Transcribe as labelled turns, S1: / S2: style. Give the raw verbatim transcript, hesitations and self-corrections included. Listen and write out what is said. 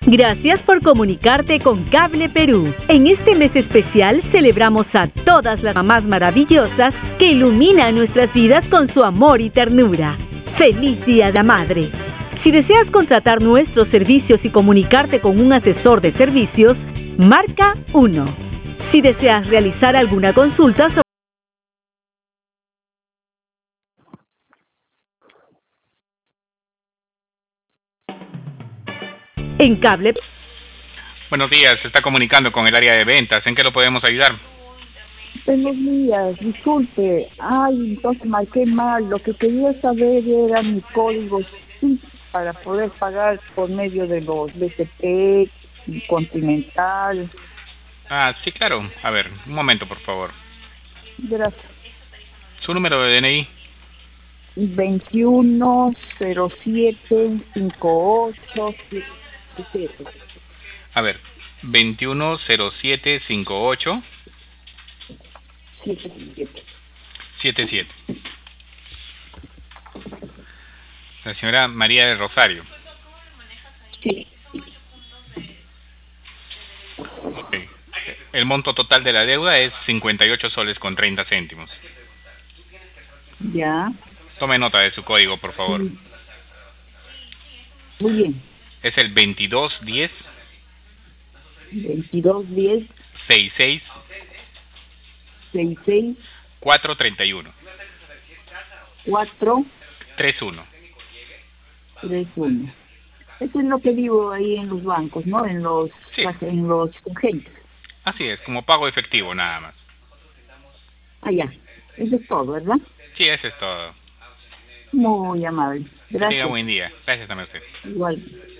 S1: Gracias por comunicarte con Cable Perú. En este mes especial celebramos a todas las mamás maravillosas que iluminan nuestras vidas con su amor y ternura. ¡Feliz Día de la Madre! Si deseas contratar nuestros servicios y comunicarte con un asesor de servicios, marca uno. Si deseas realizar alguna consulta sobre en Cable.
S2: Buenos días, se está comunicando con el área de ventas. ¿En qué lo podemos ayudar?
S3: Buenos días, disculpe. Ay, entonces marqué mal. Lo que quería saber era mi código S I C para poder pagar por medio de los B C P, Continental.
S2: Ah, sí, claro. A ver, un momento, por favor.
S3: Gracias.
S2: ¿Su número de D N I?
S3: veintiuno cero siete cinco ocho siete.
S2: A ver, veintiuno cero siete cinco ocho siete siete. La señora María del Rosario.
S3: Sí.
S2: Ok. El monto total de la deuda es cincuenta y ocho soles con treinta céntimos.
S3: Ya.
S2: Tome nota de su código, por favor.
S3: Sí. Muy bien.
S2: Es el veintidós diez
S3: veintidós diez
S2: sesenta y seis
S3: sesenta y seis
S2: cuatrocientos treinta y uno
S3: cuatro
S2: treinta y uno.
S3: tres uno. Eso es lo que digo ahí en los bancos, ¿no? En los
S2: Sí.
S3: en los agentes.
S2: Así es, como pago efectivo nada más.
S3: Ah, ya. Eso es todo, ¿verdad?
S2: Sí, eso es todo.
S3: Muy amable.
S2: Que tenga
S3: Gracias.
S2: buen día. Gracias también a usted.
S3: Igual.